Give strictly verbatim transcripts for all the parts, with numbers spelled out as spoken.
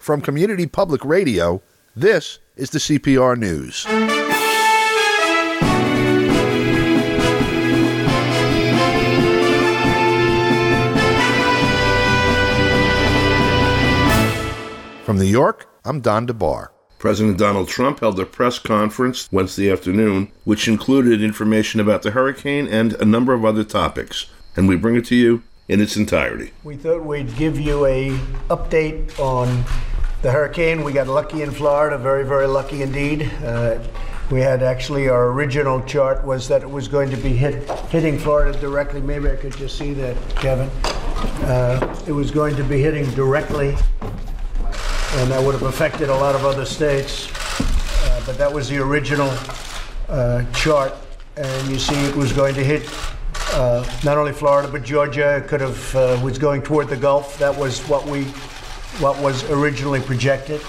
From Community Public Radio, this is the C P R News. From New York, I'm Don DeBar. President Donald Trump held a press conference Wednesday afternoon, which included information about the hurricane and a number of other topics. And we bring it to you in its entirety. We thought we'd give you a update on the hurricane. We got lucky in Florida, very, very lucky indeed. Uh, we had actually, our original chart was that it was going to be hit, hitting Florida directly. Maybe I could just see that, Kevin. Uh, it was going to be hitting directly, and that would have affected a lot of other states. Uh, but that was the original uh, chart. And you see it was going to hit uh, not only Florida, but Georgia. It could have, uh, was going toward the Gulf. That was what we, what was originally projected.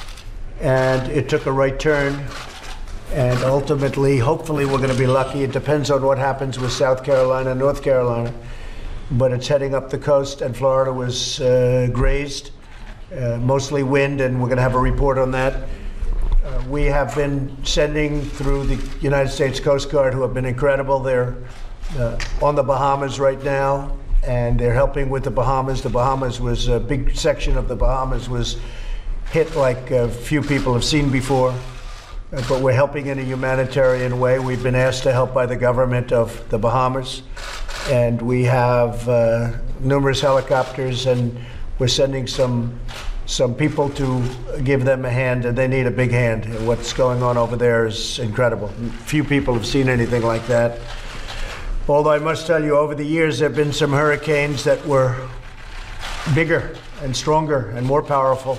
And it took a right turn. And ultimately, hopefully we're going to be lucky. It depends on what happens with South Carolina, North Carolina. But it's heading up the coast, and Florida was uh, grazed. Uh, mostly wind, and we're going to have a report on that. Uh, we have been sending through the United States Coast Guard, who have been incredible. They're uh, on the Bahamas right now, and they're helping with the Bahamas. The Bahamas was, a big section of the Bahamas was hit like a few people have seen before, uh, but we're helping in a humanitarian way. We've been asked to help by the government of the Bahamas, and we have uh, numerous helicopters, and we're sending some some people to give them a hand, and they need a big hand. What's going on over there is incredible. Few people have seen anything like that. Although I must tell you, over the years, there have been some hurricanes that were bigger and stronger and more powerful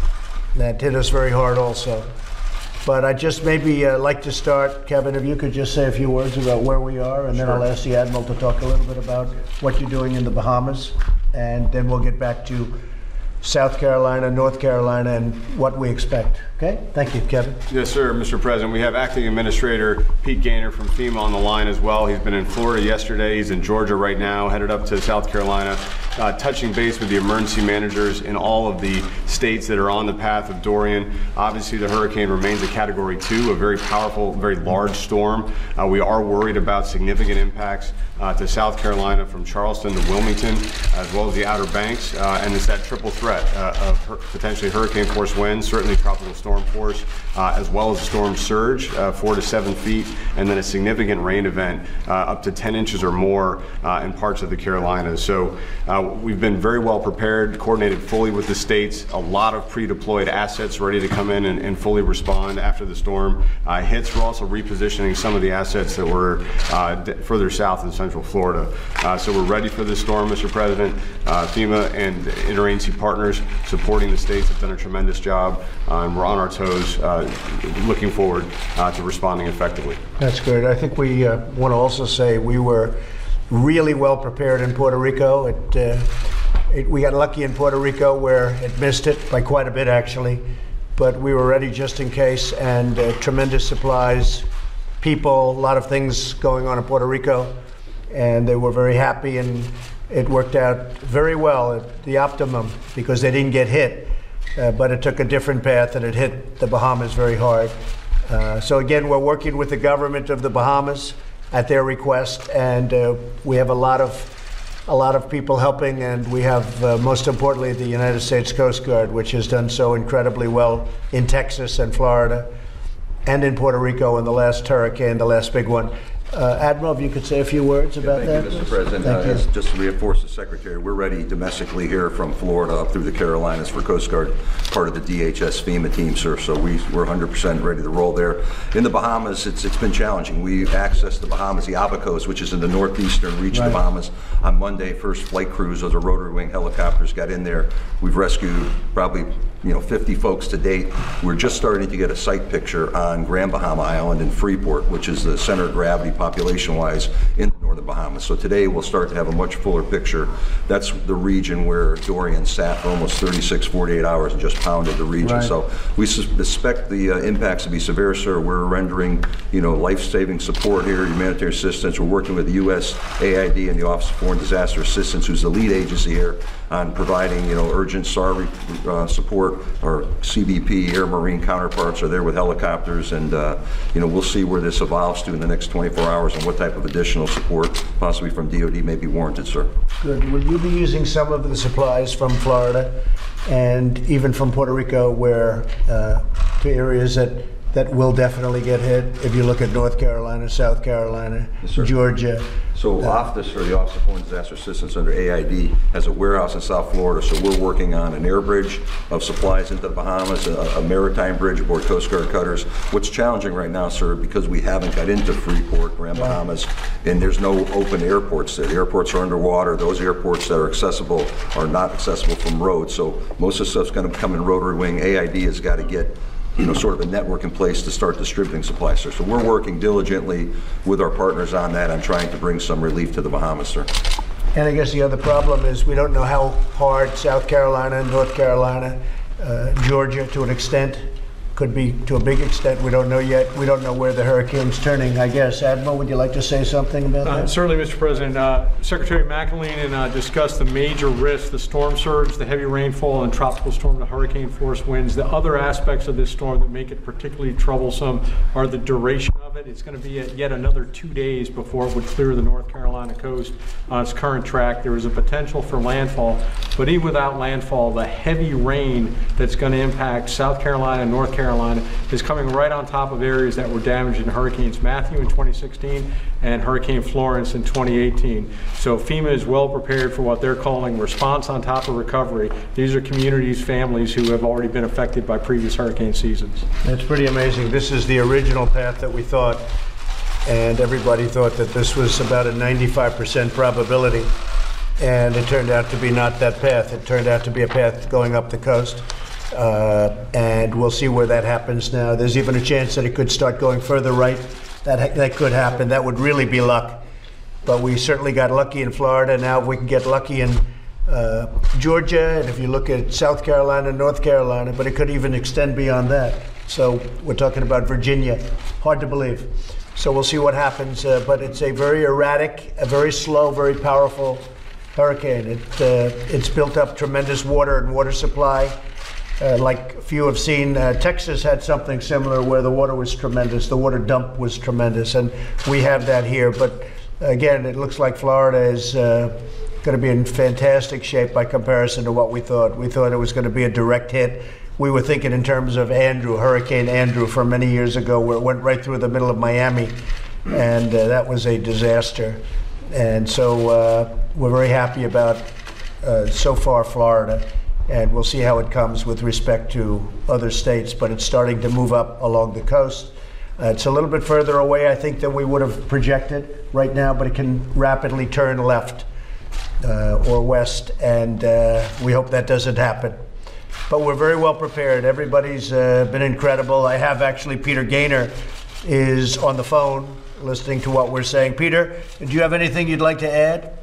that hit us very hard also. But I just maybe uh, like to start, Kevin, if you could just say a few words about where we are, and then Sure. I'll ask the Admiral to talk a little bit about what you're doing in the Bahamas. And then we'll get back to South Carolina, North Carolina, and what we expect. Okay? Thank you, Kevin. Yes, sir, Mister President. We have Acting Administrator Pete Gaynor from FEMA on the line as well. He's been in Florida yesterday. He's in Georgia right now, headed up to South Carolina, uh, touching base with the emergency managers in all of the states that are on the path of Dorian. Obviously, the hurricane remains a Category two, a very powerful, very large storm. Uh, we are worried about significant impacts uh, to South Carolina from Charleston to Wilmington, as well as the Outer Banks, uh, and it's that triple threat uh, of hur- potentially hurricane force winds, certainly tropical storm force, uh, as well as a storm surge, uh, four to seven feet, and then a significant rain event uh, up to ten inches or more uh, in parts of the Carolinas. So uh, we've been very well prepared, coordinated fully with the states, a lot of pre-deployed assets ready to come in and, and fully respond after the storm uh, hits. We're also repositioning some of the assets that were uh, d- further south in Central Florida. Uh, so we're ready for this storm, Mister President. Uh, FEMA and interagency partners supporting the states have done a tremendous job, uh, and we're on our toes, uh, looking forward uh, to responding effectively. That's good. I think we uh, want to also say we were really well prepared in Puerto Rico. It, uh, it, we got lucky in Puerto Rico where it missed it by quite a bit, actually, but we were ready just in case, and uh, tremendous supplies, people, a lot of things going on in Puerto Rico, and they were very happy, and it worked out very well at the optimum because they didn't get hit. Uh, but it took a different path, and it hit the Bahamas very hard. Uh, so again, we're working with the government of the Bahamas at their request, and uh, we have a lot of a lot of people helping, and we have, uh, most importantly, the United States Coast Guard, which has done so incredibly well in Texas and Florida and in Puerto Rico in the last hurricane, the last big one. Uh, Admiral, if you could say a few words about yeah, that. Thank you, Mister President. Thank uh, you. as, just to reinforce the Secretary, we're ready domestically here from Florida up through the Carolinas for Coast Guard, part of the D H S FEMA team, sir. So we, we're one hundred percent ready to roll there. In the Bahamas, it's it's been challenging. We've accessed the Bahamas, the Abacos, which is in the northeastern reach Right. of the Bahamas. On Monday, first flight crews, those are rotary wing helicopters, got in there. We've rescued probably you know fifty folks to date. We're just starting to get a site picture on Grand Bahama Island in Freeport, which is the center of gravity population-wise in the northern Bahamas. So today we'll start to have a much fuller picture. That's the region where Dorian sat for almost thirty-six, forty-eight hours and just pounded the region. Right. So we suspect the uh, impacts to be severe, sir. We're rendering, you know, life-saving support here, humanitarian assistance. We're working with the U S A I D and the Office of Foreign Disaster Assistance, who's the lead agency here, on providing, you know, urgent S A R uh, support. Our C B P Air Marine counterparts are there with helicopters, and uh, you know, we'll see where this evolves to in the next twenty-four hours and what type of additional support, possibly from D O D, may be warranted, sir. Good. Will you be using some of the supplies from Florida and even from Puerto Rico, where uh, to areas that that will definitely get hit? If you look at North Carolina, South Carolina, Yes, Georgia. So uh, OFDIS, or the Office of Foreign Disaster Assistance under A I D, has a warehouse in South Florida, so we're working on an air bridge of supplies into the Bahamas, a, a maritime bridge aboard Coast Guard cutters. What's challenging right now, sir, because we haven't got into Freeport, Grand Bahamas, and there's no open airports there. The airports are underwater. Those airports that are accessible are not accessible from roads, so most of the stuff's going to come in rotary wing. A I D has got to get, you know, sort of a network in place to start distributing supplies, sir. So we're working diligently with our partners on that, on trying to bring some relief to the Bahamas, sir. And I guess the other problem is we don't know how hard South Carolina, North Carolina, uh, Georgia, to an extent, could be to a big extent. We don't know yet. We don't know where the hurricane's turning, I guess. Admiral, would you like to say something about Uh, that? certainly, Mister President. Uh, Secretary McAleenan uh, discussed the major risks, the storm surge, the heavy rainfall, and tropical storm to hurricane force winds. The other aspects of this storm that make it particularly troublesome are the duration of it. It's going to be a, yet another two days before it would clear the North Carolina coast on its current track. There is a potential for landfall, but even without landfall, the heavy rain that's going to impact South Carolina and North Carolina is coming right on top of areas that were damaged in Hurricanes Matthew in twenty sixteen and Hurricane Florence in twenty eighteen. So FEMA is well prepared for what they're calling response on top of recovery. These are communities, families who have already been affected by previous hurricane seasons. It's pretty amazing. This is the original path that we thought, and everybody thought that this was about a ninety-five percent probability, and it turned out to be not that path. It turned out to be a path going up the coast. Uh, and we'll see where that happens now. There's even a chance that it could start going further right. That that could happen. That would really be luck. But we certainly got lucky in Florida. Now if we can get lucky in uh, Georgia, and if you look at South Carolina, North Carolina, but it could even extend beyond that. So we're talking about Virginia. Hard to believe. So we'll see what happens. Uh, but it's a very erratic, a very slow, very powerful hurricane. It uh, it's built up tremendous water and water supply. Uh, like few have seen, uh, Texas had something similar where the water was tremendous, the water dump was tremendous, and we have that here. But again, it looks like Florida is uh, going to be in fantastic shape by comparison to what we thought. We thought it was going to be a direct hit. We were thinking in terms of Andrew, Hurricane Andrew from many years ago, where it went right through the middle of Miami, and uh, that was a disaster. And so uh, we're very happy about, uh, so far, Florida. And we'll see how it comes with respect to other states, but it's starting to move up along the coast. Uh, it's a little bit further away, I think, than we would have projected right now, but it can rapidly turn left uh, or west, and uh, we hope that doesn't happen. But we're very well prepared. Everybody's uh, been incredible. I have actually Peter Gaynor is on the phone listening to what we're saying. Peter, do you have anything you'd like to add?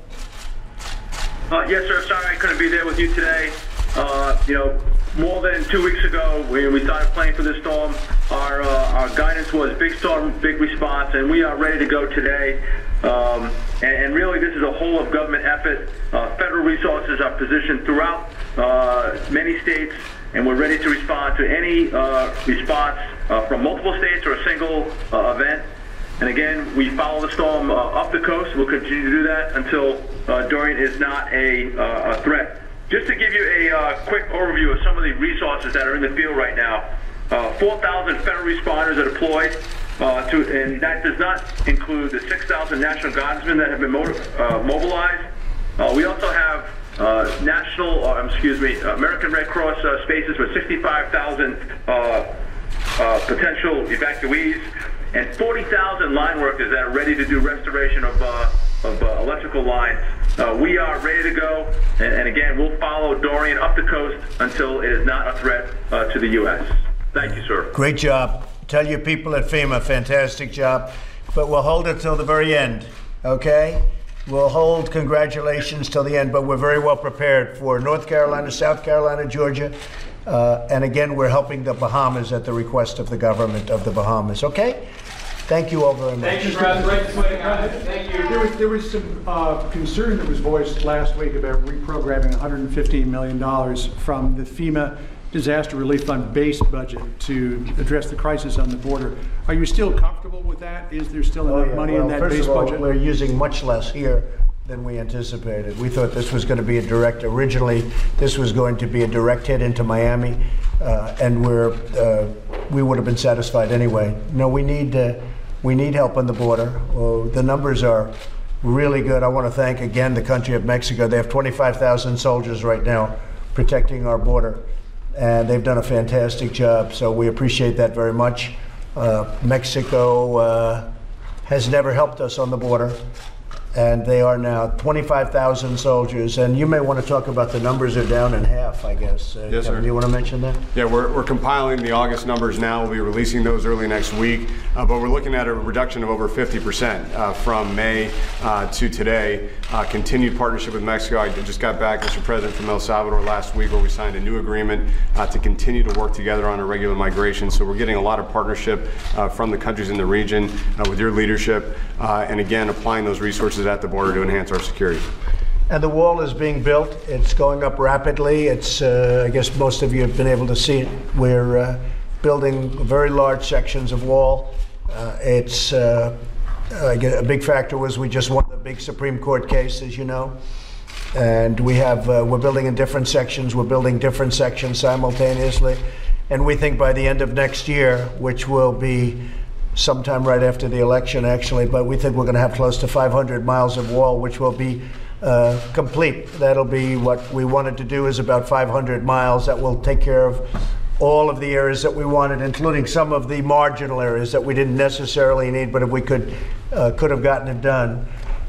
Uh, yes, sir. Sorry I couldn't be there with you today. Uh, you know, more than two weeks ago, when we started planning for this storm, our uh, our guidance was big storm, big response, and we are ready to go today. Um, and, and really, this is a whole of government effort. Uh, federal resources are positioned throughout uh, many states, and we're ready to respond to any uh, response uh, from multiple states or a single uh, event. And again, we follow the storm uh, up the coast. We'll continue to do that until uh, Dorian is not a, uh, a threat. Just to give you a uh, quick overview of some of the resources that are in the field right now, uh, four thousand federal responders are deployed, uh, to, and that does not include the six thousand National Guardsmen that have been mo uh, mobilized. Uh, we also have uh, national, uh, excuse me, American Red Cross uh, spaces for sixty-five thousand uh, uh, potential evacuees, and forty thousand line workers that are ready to do restoration of, uh, of uh, electrical lines. Uh, we are ready to go, and, and again, we'll follow Dorian up the coast until it is not a threat uh, to the U S Thank you, sir. Great job. Tell your people at FEMA, fantastic job. But we'll hold it till the very end, okay? We'll hold congratulations till the end, but we're very well prepared for North Carolina, South Carolina, Georgia, uh, and again, we're helping the Bahamas at the request of the government of the Bahamas, okay? Thank you all very much. Thank you, President. Thank you. There was, there was some uh, concern that was voiced last week about reprogramming one hundred fifteen million dollars from the FEMA Disaster Relief Fund base budget to address the crisis on the border. Are you still comfortable with that? Is there still enough Oh, yeah. money well, in that first base of all, budget? We're using much less here than we anticipated. We thought this was going to be a direct, originally this was going to be a direct hit into Miami, uh, and we're, uh, we would have been satisfied anyway. No, we need, uh, we need help on the border. Uh, the numbers are really good. I want to thank again the country of Mexico. They have twenty-five thousand soldiers right now protecting our border, and they've done a fantastic job, so we appreciate that very much. Uh, Mexico uh, has never helped us on the border, and they are now twenty-five thousand soldiers. And you may want to talk about the numbers are down in half, I guess. Uh, Yes, Kevin, sir. do you want to mention that? Yeah, we're, we're compiling the August numbers now. We'll be releasing those early next week. Uh, but we're looking at a reduction of over fifty percent uh, from May uh, to today. Uh, continued partnership with Mexico. I just got back, Mister President, from El Salvador last week, where we signed a new agreement uh, to continue to work together on irregular migration. So we're getting a lot of partnership uh, from the countries in the region uh, with your leadership, uh, and again, applying those resources at the border to enhance our security. And the wall is being built. It's going up rapidly. It's, uh, I guess most of you have been able to see it. We're uh, building very large sections of wall. Uh, it's uh, I guess a big factor was we just won the big Supreme Court case, as you know, and we have uh, we're building in different sections. We're building different sections simultaneously, and we think by the end of next year, which will be sometime right after the election, actually, but we think we're going to have close to five hundred miles of wall, which will be uh, complete. That'll be what we wanted to do, is about five hundred miles. That will take care of all of the areas that we wanted, including some of the marginal areas that we didn't necessarily need, but if we could uh, could have gotten it done.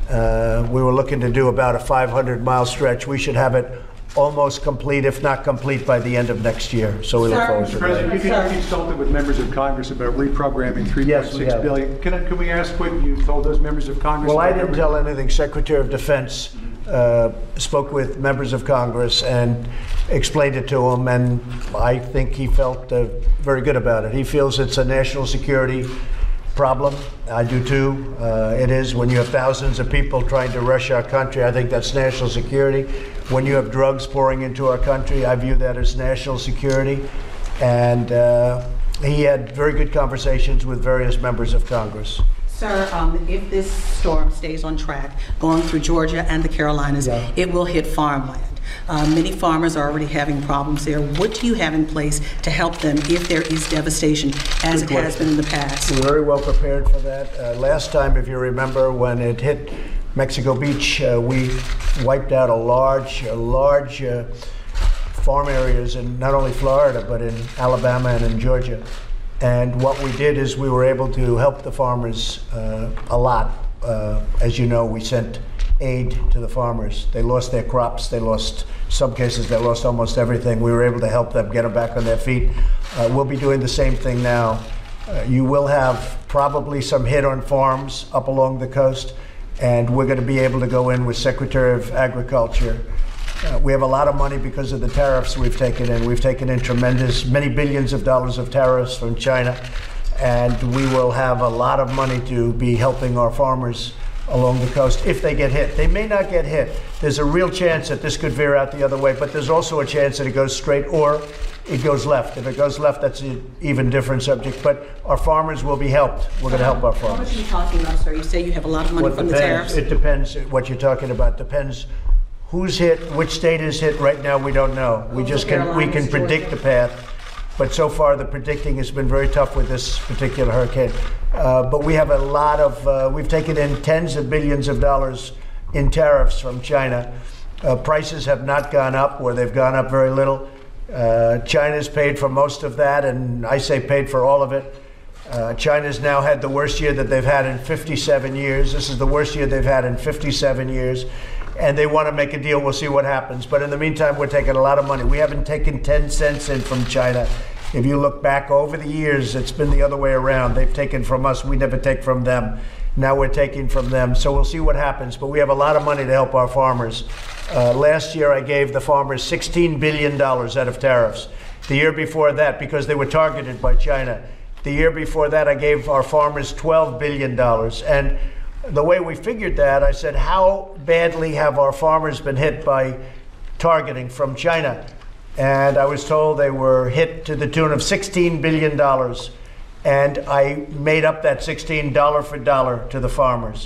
Uh, we were looking to do about a five hundred mile stretch. We should have it almost complete, if not complete, by the end of next year. So we look forward to Mister President, that. you can consulted with members of Congress about reprogramming three point Yes, we six have. billion. Can, I, can we ask what you told those members of Congress? Well, I about didn't their- tell anything. Secretary of Defense uh, spoke with members of Congress and explained it to them, and I think he felt uh, very good about it. He feels it's a national security problem. I do too. Uh, it is when you have thousands of people trying to rush our country. I think that's national security. When you have drugs pouring into our country, I view that as national security. And uh, he had very good conversations with various members of Congress. Sir, um, if this storm stays on track, going through Georgia and the Carolinas, Yeah. it will hit farmland. Uh, many farmers are already having problems there. What do you have in place to help them if there is devastation, as Good it has question. been in the past? We're very well prepared for that. Uh, last time, if you remember, when it hit Mexico Beach, uh, we wiped out a large, a large uh, farm areas in not only Florida, but in Alabama and in Georgia. And what we did is we were able to help the farmers uh, a lot. Uh, as you know, we sent aid to the farmers. They lost their crops. They lost, some cases, they lost almost everything. We were able to help them get them back on their feet. Uh, we'll be doing the same thing now. Uh, you will have probably some hit on farms up along the coast, and we're going to be able to go in with Secretary of Agriculture. Uh, we have a lot of money because of the tariffs we've taken in. We've taken in tremendous, many billions of dollars of tariffs from China, and we will have a lot of money to be helping our farmers along the coast if they get hit. They may not get hit. There's a real chance that this could veer out the other way, but there's also a chance that it goes straight or it goes left. If it goes left, that's an even different subject, but our farmers will be helped. We're going to help our How much farmers. are you talking about, sir? You say you have a lot of money Well, it from the depends. tariffs. It depends what you're talking about. Depends who's hit, which state is hit. Right now, we don't know. We just can we can predict the path, but so far the predicting has been very tough with this particular hurricane. Uh, but we have a lot of uh, we've taken in tens of billions of dollars in tariffs from China. Uh, prices have not gone up, or they've gone up very little. Uh, China's paid for most of that, and I say paid for all of it. Uh, China's now had the worst year that they've had in fifty-seven years. This is the worst year they've had in fifty-seven years. And they want to make a deal. We'll see what happens. But in the meantime, we're taking a lot of money. We haven't taken ten cents in from China. If you look back over the years, it's been the other way around. They've taken from us. We never take from them. Now we're taking from them. So we'll see what happens. But we have a lot of money to help our farmers. Uh, last year, I gave the farmers sixteen billion dollars out of tariffs. The year before that, because they were targeted by China, The year before that, I gave our farmers twelve billion dollars. And the way we figured that, I said, how badly have our farmers been hit by targeting from China? And I was told they were hit to the tune of sixteen billion dollars. And I made up that sixteen dollar for dollar to the farmers.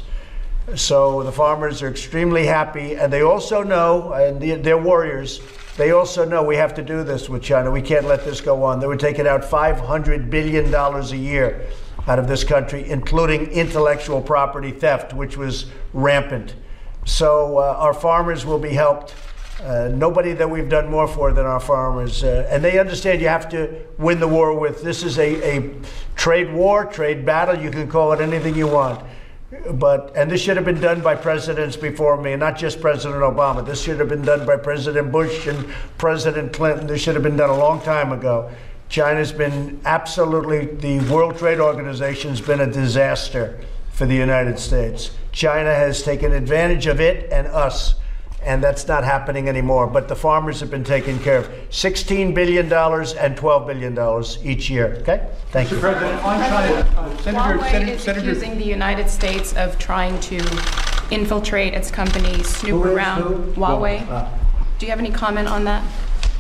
So the farmers are extremely happy, and they also know, and they're warriors, they also know we have to do this with China. We can't let this go on. They were taking out five hundred billion dollars a year out of this country, including intellectual property theft, which was rampant. So uh, our farmers will be helped. Uh, nobody that we've done more for than our farmers. Uh, and they understand you have to win the war with, this is a, a trade war, trade battle, you can call it anything you want. But, and this should have been done by presidents before me, not just President Obama. This should have been done by President Bush and President Clinton. This should have been done a long time ago. China's been absolutely, the World Trade Organization's been a disaster for the United States. China has taken advantage of it and us. And that's not happening anymore. But the farmers have been taken care of. sixteen billion dollars and twelve billion dollars each year. Okay? Thank you. Mister President, on China, uh, Senator, Huawei Senator, is Senator, accusing the United States of trying to infiltrate its company, snoop Who is around. who? Huawei. Uh, Do you have any comment on that?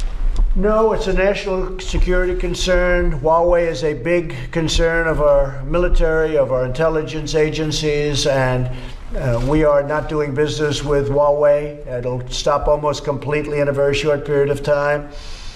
No, it's a national security concern. Huawei is a big concern of our military, of our intelligence agencies, and Uh, we are not doing business with Huawei. It'll stop almost completely in a very short period of time.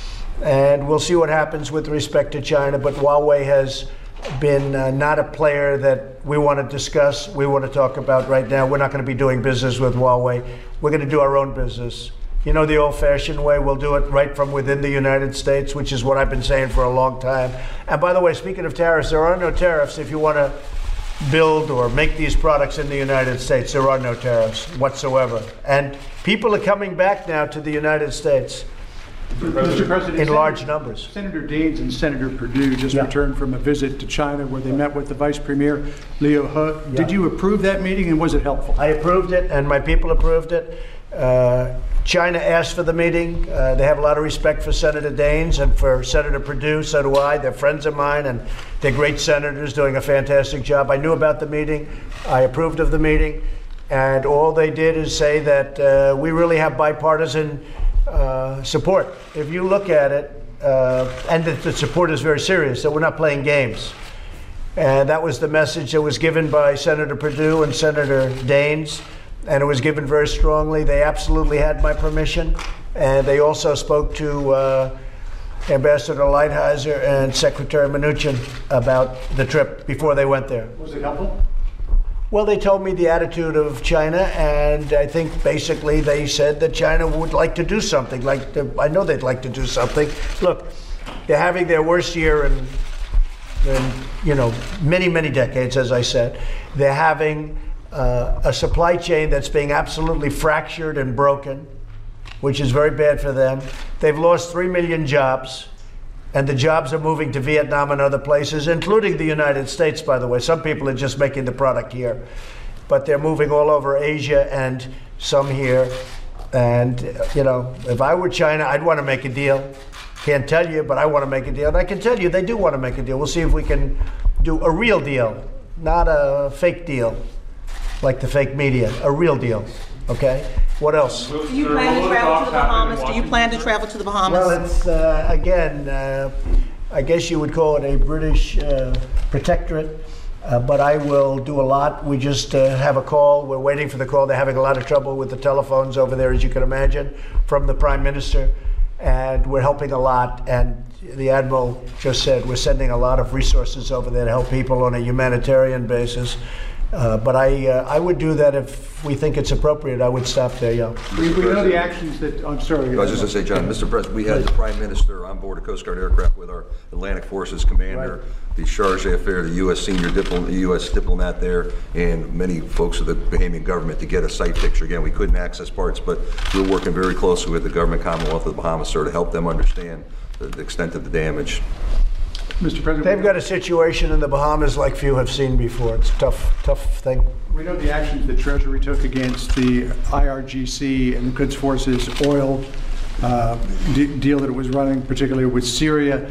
And we'll see what happens with respect to China. But Huawei has been uh, not a player that we want to discuss, we want to talk about right now. We're not going to be doing business with Huawei. We're going to do our own business. You know, the old-fashioned way, we'll do it right from within the United States, which is what I've been saying for a long time. And by the way, speaking of tariffs, there are no tariffs if you want to build or make these products in the United States. There are no tariffs whatsoever. And people are coming back now to the United States. Mister President, in Senator, large numbers. Senator Daines and Senator Perdue just yeah. returned from a visit to China where they met with the Vice Premier, Liu He. Yeah. Did you approve that meeting, and was it helpful? I approved it, and my people approved it. Uh, China asked for the meeting. Uh, they have a lot of respect for Senator Daines and for Senator Perdue. So do I. They're friends of mine, and they're great senators doing a fantastic job. I knew about the meeting. I approved of the meeting. And all they did is say that uh, we really have bipartisan uh, support. If you look at it, uh, and that the support is very serious, that we're not playing games. And that was the message that was given by Senator Perdue and Senator Daines. And it was given very strongly. They absolutely had my permission. And they also spoke to uh, Ambassador Lighthizer and Secretary Mnuchin about the trip before they went there. Was it helpful? Well, they told me the attitude of China, and I think basically they said that China would like to do something. Like to, I know they'd like to do something. Look, they're having their worst year in, in you know, many, many decades, as I said. They're having Uh, a supply chain that's being absolutely fractured and broken, which is very bad for them. They've lost three million jobs, and the jobs are moving to Vietnam and other places, including the United States, by the way. Some people are just making the product here, but they're moving all over Asia and some here. And, you know, if I were China, I'd want to make a deal. Can't tell you, but I want to make a deal. And I can tell you they do want to make a deal. We'll see if we can do a real deal, not a fake deal. Like the fake media, a real deal, okay? What else? Do you plan to travel to the Bahamas? Do you plan to travel to the Bahamas? Well, it's, uh, again, uh, I guess you would call it a British uh, protectorate, uh, but I will do a lot. We just uh, have a call. We're waiting for the call. They're having a lot of trouble with the telephones over there, as you can imagine, from the Prime Minister, and we're helping a lot. And the Admiral just said we're sending a lot of resources over there to help people on a humanitarian basis. Uh, but I uh, I would do that if we think it's appropriate. I would stop there, yeah. We, we know the actions that, I'm sorry. I was just going to say, John, Mister President, we had the Prime Minister on board a Coast Guard aircraft with our Atlantic Forces commander, right. the Charge d'Affaires, the U S senior diplomat, U S diplomat there, and many folks of the Bahamian government to get a site picture. Again, we couldn't access parts, but we're working very closely with the government Commonwealth of the Bahamas, sir, to help them understand the, the extent of the damage. Mister President, they've got a situation in the Bahamas like few have seen before. It's a tough, tough thing. We know the actions that Treasury took against the I R G C and the Quds Forces oil uh, de deal that it was running, particularly with Syria.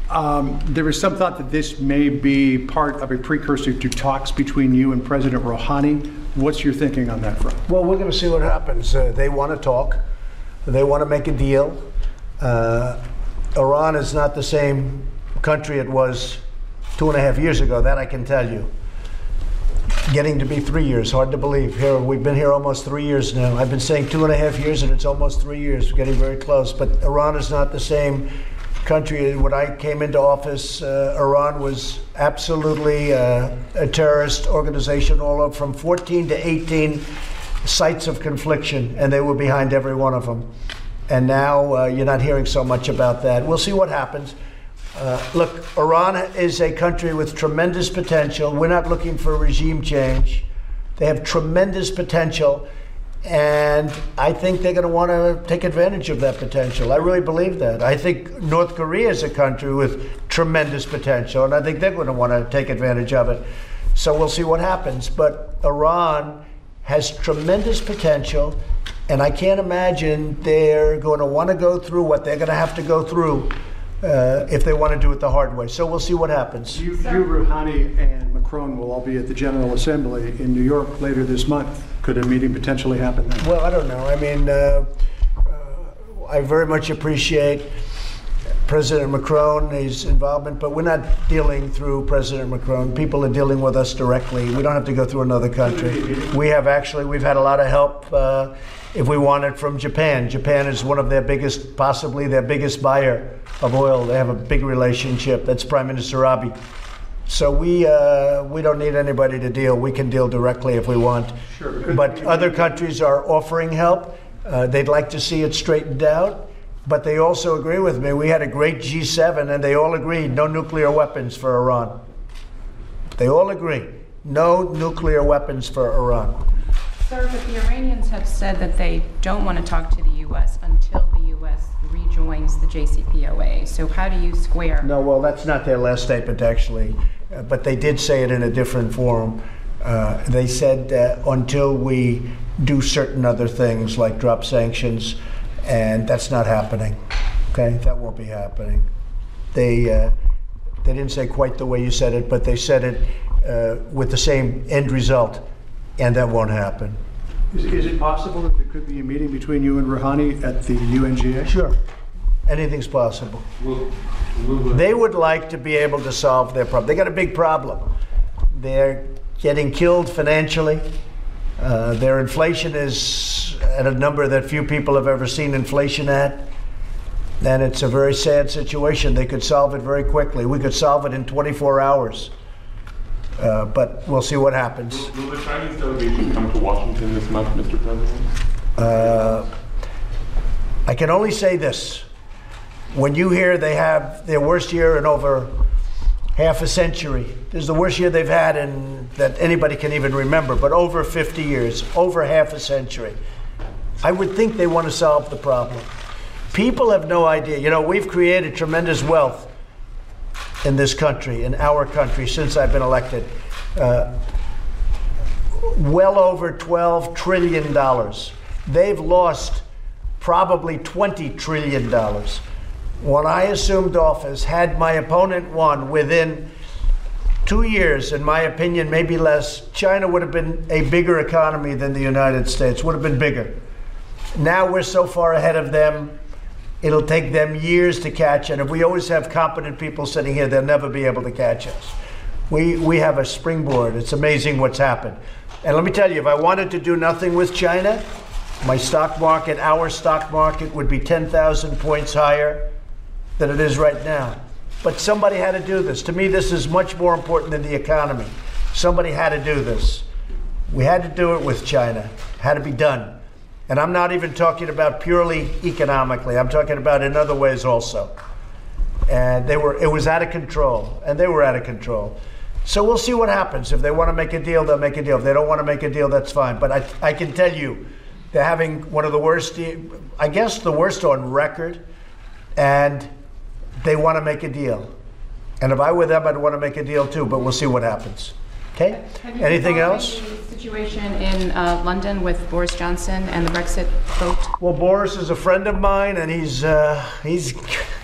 Um, there is some thought that this may be part of a precursor to talks between you and President Rouhani. What's your thinking on that front? Well, we're going to see what happens. Uh, they want to talk. They want to make a deal. Uh, Iran is not the same country it was two and a half years ago. That I can tell you. Getting to be three years, hard to believe. Here, we've been here almost three years now. I've been saying two and a half years, and it's almost three years. We're getting very close. But Iran is not the same country. When I came into office, uh, Iran was absolutely uh, a terrorist organization, all up from fourteen to eighteen sites of confliction, and they were behind every one of them. And now uh, you're not hearing so much about that. We'll see what happens. Uh, look, Iran is a country with tremendous potential. We're not looking for regime change. They have tremendous potential, and I think they're going to want to take advantage of that potential. I really believe that. I think North Korea is a country with tremendous potential, and I think they're going to want to take advantage of it. So we'll see what happens. But Iran has tremendous potential, and I can't imagine they're going to want to go through what they're going to have to go through Uh, if they want to do it the hard way. So we'll see what happens. You, you, Rouhani, and Macron will all be at the General Assembly in New York later this month. Could a meeting potentially happen then? Well, I don't know. I mean, uh, uh, I very much appreciate President Macron, his involvement, but we're not dealing through President Macron. People are dealing with us directly. We don't have to go through another country. We have actually, we've had a lot of help uh, if we want it from Japan. Japan is one of their biggest, possibly their biggest buyer of oil. They have a big relationship. That's Prime Minister Abe. So we uh, we don't need anybody to deal. We can deal directly if we want. Sure. But other countries are offering help. Uh, they'd like to see it straightened out. But they also agree with me. We had a great G seven, and they all agreed no nuclear weapons for Iran. They all agree. No nuclear weapons for Iran. Sir, but the Iranians have said that they don't want to talk to the U S until the U S rejoins the J C P O A. So how do you square? No, well, that's not their last statement, actually. Uh, but they did say it in a different forum. Uh, they said uh, until we do certain other things like drop sanctions, and that's not happening. Okay, that won't be happening. They uh, they didn't say quite the way you said it, but they said it uh, with the same end result, and that won't happen. Is, is it possible that there could be a meeting between you and Rouhani at the U N G A? Sure, anything's possible. We'll, we'll, they would like to be able to solve their problem. They got a big problem. They're getting killed financially. Uh, their inflation is at a number that few people have ever seen inflation at. And it's a very sad situation. They could solve it very quickly. We could solve it in twenty-four hours. Uh, but we'll see what happens. Will, will the Chinese delegation come to Washington this month, Mister President? Uh, I can only say this. When you hear they have their worst year in over half a century, this is the worst year they've had in that anybody can even remember, but over fifty years, over half a century. I would think they want to solve the problem. People have no idea. You know, we've created tremendous wealth in this country, in our country, since I've been elected. Uh, well over twelve trillion dollars. They've lost probably twenty trillion dollars. When I assumed office, had my opponent won within two years, in my opinion, maybe less, China would have been a bigger economy than the United States, would have been bigger. Now we're so far ahead of them, it'll take them years to catch, and if we always have competent people sitting here, they'll never be able to catch us. We, we have a springboard. It's amazing what's happened. And let me tell you, if I wanted to do nothing with China, my stock market, our stock market would be ten thousand points higher than it is right now. But somebody had to do this. To me, this is much more important than the economy. Somebody had to do this. We had to do it with China. It had to be done. And I'm not even talking about purely economically. I'm talking about in other ways also. And they were, it was out of control. And they were out of control. So we'll see what happens. If they want to make a deal, they'll make a deal. If they don't want to make a deal, that's fine. But I, I can tell you, they're having one of the worst, I guess the worst on record. And they want to make a deal. And if I were them, I'd want to make a deal too, but we'll see what happens. Okay? Anything else? The situation in uh, London with Boris Johnson and the Brexit vote? Well, Boris is a friend of mine, and he's uh, he's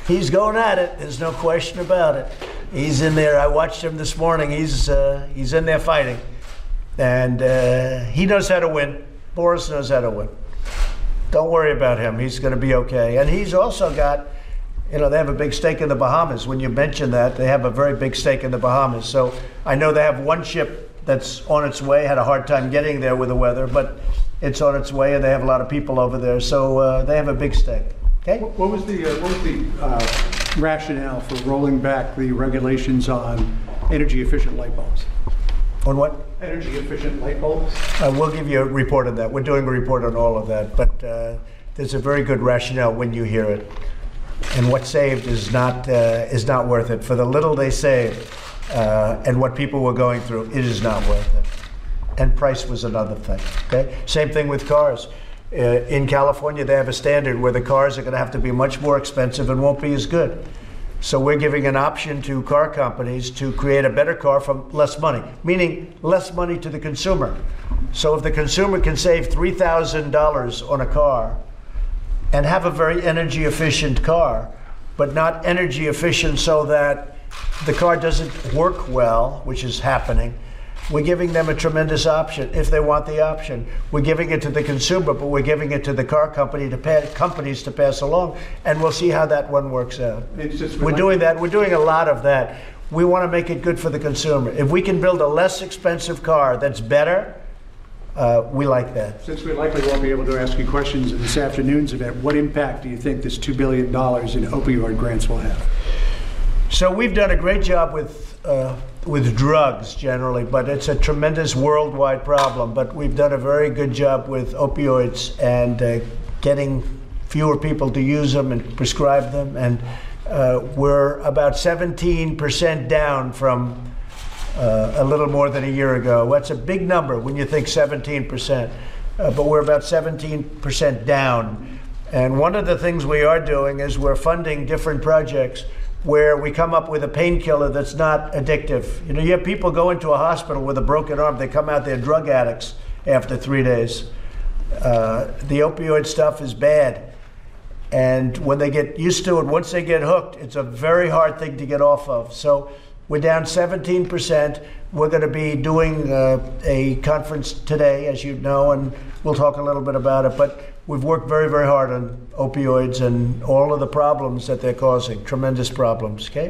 he's going at it. There's no question about it. He's in there. I watched him this morning. He's uh, he's in there fighting, and uh, he knows how to win. Boris knows how to win. Don't worry about him. He's going to be okay. And he's also got, you know, they have a big stake in the Bahamas. When you mention that, they have a very big stake in the Bahamas. So I know they have one ship that's on its way. Had a hard time getting there with the weather, but it's on its way, and they have a lot of people over there. So uh, they have a big stake. Okay. What was the uh, what was the uh, rationale for rolling back the regulations on energy efficient light bulbs? On what? Energy efficient light bulbs. Uh, we'll give you a report on that. We're doing a report on all of that, but uh, there's a very good rationale when you hear it. And what's saved is not uh, is not worth it. For the little they saved uh, and what people were going through, it is not worth it. And price was another thing. Okay. Same thing with cars. Uh, in California, they have a standard where the cars are going to have to be much more expensive and won't be as good. So we're giving an option to car companies to create a better car for less money, meaning less money to the consumer. So if the consumer can save three thousand dollars on a car and have a very energy efficient car, but not energy efficient so that the car doesn't work well, which is happening, we're giving them a tremendous option if they want the option. We're giving it to the consumer, but we're giving it to the car company to pay, companies to pass along, and we'll see how that one works out. We're doing that. We're doing a lot of that. We want to make it good for the consumer. If we can build a less expensive car that's better, uh, we like that. Since we likely won't be able to ask you questions in this afternoon's event, what impact do you think this two billion dollars in opioid grants will have? So we've done a great job with uh, with drugs generally, but it's a tremendous worldwide problem. But we've done a very good job with opioids and uh, getting fewer people to use them and prescribe them. And uh, we're about seventeen percent down from uh, a little more than a year ago. That's a big number when you think seventeen percent, uh, but we're about seventeen percent down. And one of the things we are doing is we're funding different projects where we come up with a painkiller that's not addictive. You know, you have people go into a hospital with a broken arm, they come out, they're drug addicts after three days. Uh, the opioid stuff is bad. And when they get used to it, once they get hooked, it's a very hard thing to get off of. So we're down seventeen percent. We're going to be doing uh, a conference today, as you know, and we'll talk a little bit about it. But we've worked very, very hard on opioids and all of the problems that they're causing, tremendous problems, okay?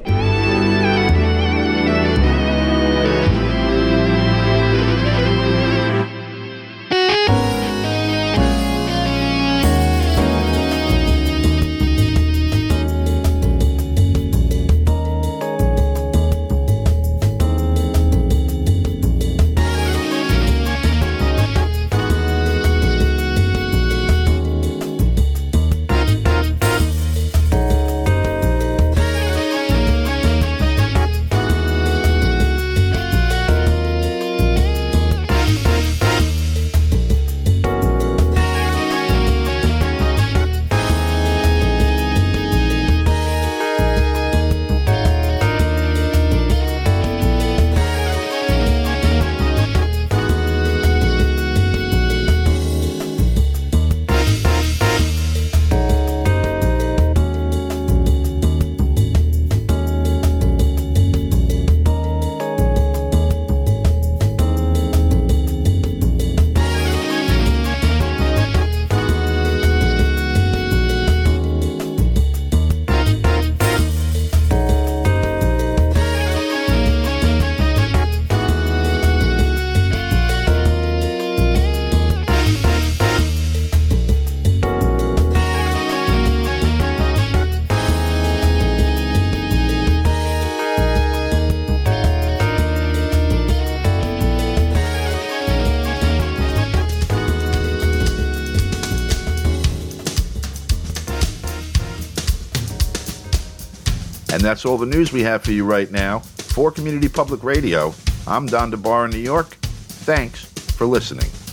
And that's all the news we have for you right now. For Community Public Radio, I'm Don DeBar in New York. Thanks for listening.